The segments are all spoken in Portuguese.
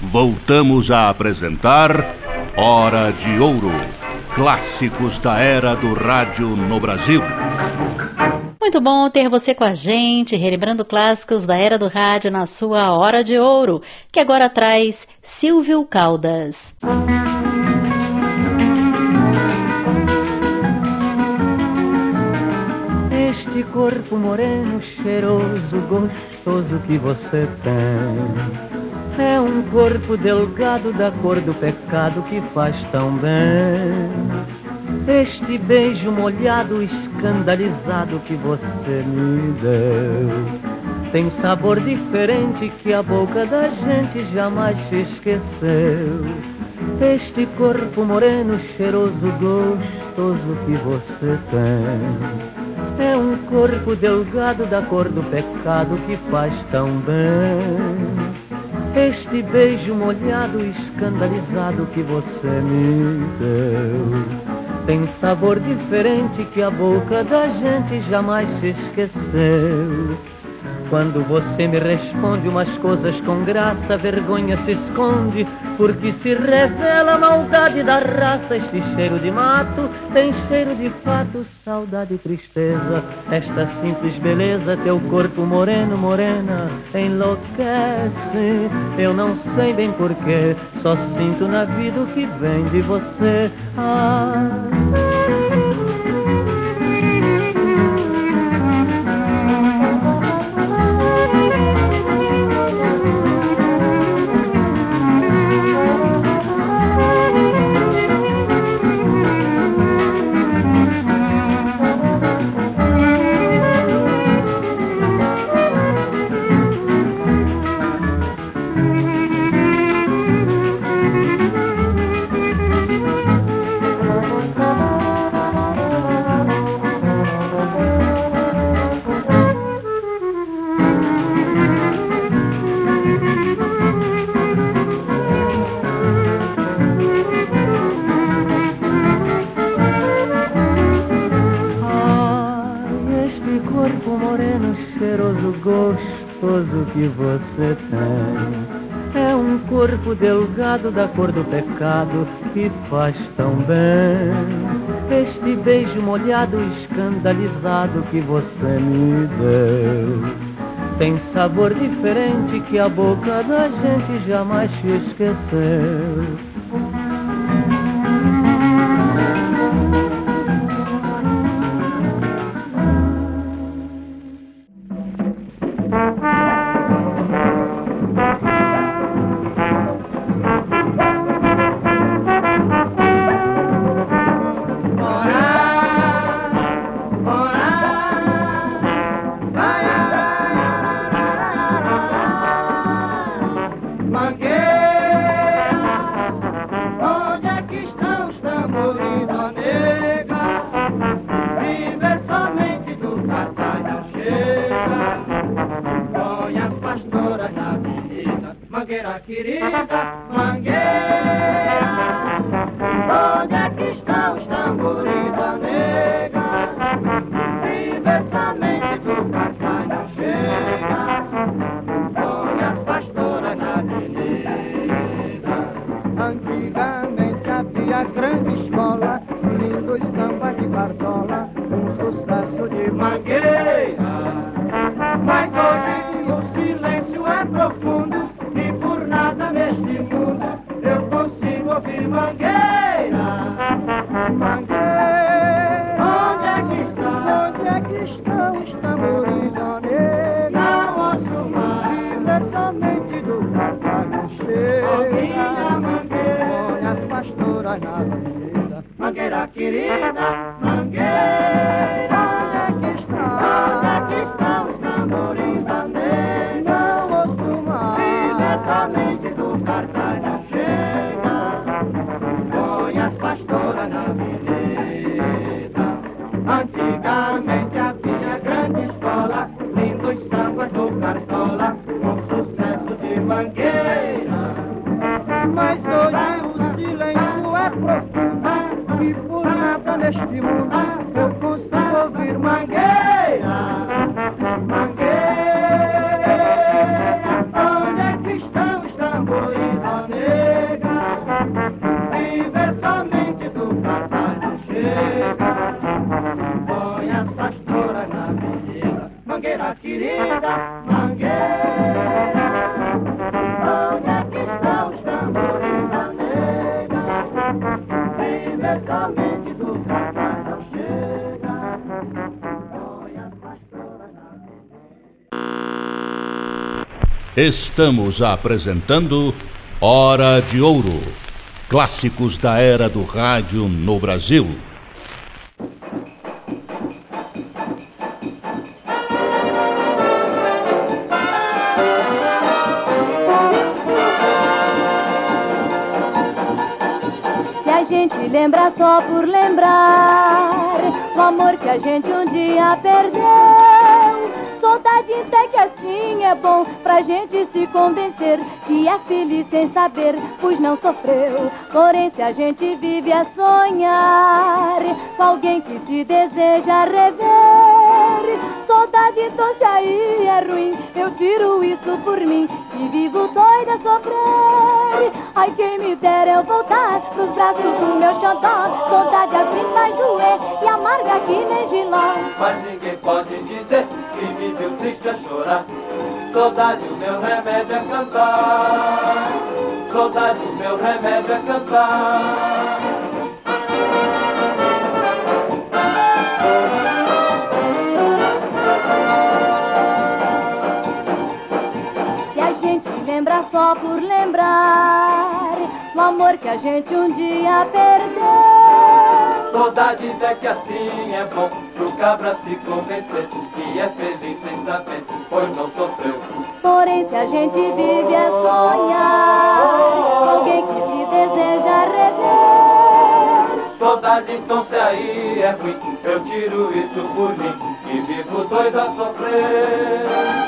voltamos a apresentar Hora de Ouro, clássicos da era do rádio no Brasil. Muito bom ter você com a gente, relembrando clássicos da era do rádio na sua Hora de Ouro, que agora traz Silvio Caldas. Este corpo moreno, cheiroso, gostoso que você tem, é um corpo delgado da cor do pecado que faz tão bem. Este beijo molhado, escandalizado que você me deu, tem um sabor diferente que a boca da gente jamais se esqueceu. Este corpo moreno, cheiroso, gostoso que você tem, é um corpo delgado da cor do pecado que faz tão bem. Este beijo molhado, escandalizado que você me deu, tem sabor diferente que a boca da gente jamais se esqueceu. Quando você me responde umas coisas com graça, a vergonha se esconde, porque se revela a maldade da raça. Este cheiro de mato tem cheiro de fato, saudade e tristeza. Esta simples beleza, teu corpo moreno, morena, enlouquece. Eu não sei bem porquê, só sinto na vida o que vem de você. Que você tem é um corpo delgado da cor do pecado que faz tão bem. Este beijo molhado, escandalizado que você me deu, tem sabor diferente que a boca da gente jamais se esqueceu. Mangueira, onde é que estão os tambores? Estamos apresentando Hora de Ouro, clássicos da era do rádio no Brasil. Se a gente lembra só por lembrar o amor que a gente um dia perdeu, saudade até que assim é bom pra gente se convencer que é feliz sem saber, pois não sofreu. Porém, se a gente vive a sonhar com alguém que se deseja rever, saudade então se aí é ruim, eu tiro isso por mim e vivo doida a sofrer. Ai, quem me dera eu voltar pros braços do meu xodó, saudade assim faz doer e amarga que nem giló. Mas ninguém pode dizer que me viu triste a chorar. Saudade, o meu remédio é cantar. Saudade, o meu remédio é cantar. Se a gente lembra só por lembrar o amor que a gente um dia perdeu, Saudade até que assim é bom pro cabra se convencer que é feliz sem saber, pois não sofreu. porém se a gente vive a sonhar alguém que se deseja rever, Saudade então se aí é ruim, eu tiro isso por mim e vivo doido a sofrer.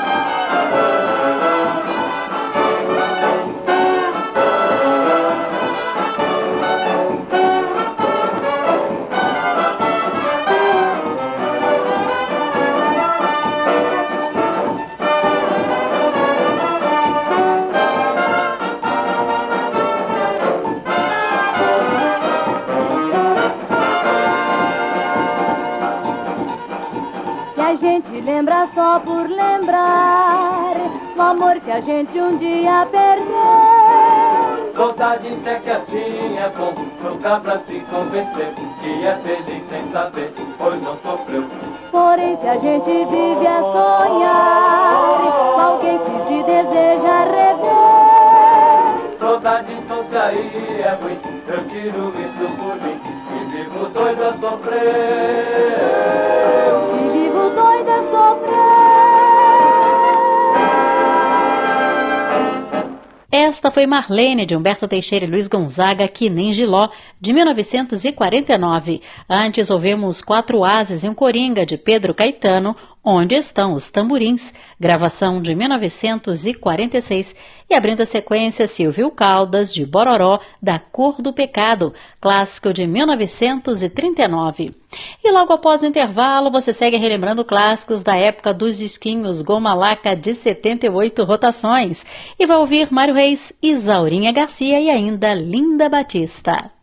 se a gente lembra só por lembrar o amor que a gente um dia perdeu, Saudade até que assim é bom pro cabra se convencer que é feliz sem saber, pois não sofreu. porém se a gente vive a sonhar com alguém que se deseja rever, Saudade então se aí é ruim, eu tiro isso por mim e vivo doido a sofrer. e vivo doida a sofrer. Esta foi Marlene, de Humberto Teixeira e Luiz Gonzaga, Que Nem Giló, de 1949. Antes ouvimos Quatro Ases e um Coringa, de Pedro Caetano, Onde Estão os Tamborins, gravação de 1946. E abrindo a sequência, Silvio Caldas, de Bororó, Da Cor do Pecado, clássico de 1939. E logo após o intervalo, você segue relembrando clássicos da época dos disquinhos Goma Laca de 78 rotações. E vai ouvir Mário Reis, Isaurinha Garcia e ainda Linda Batista.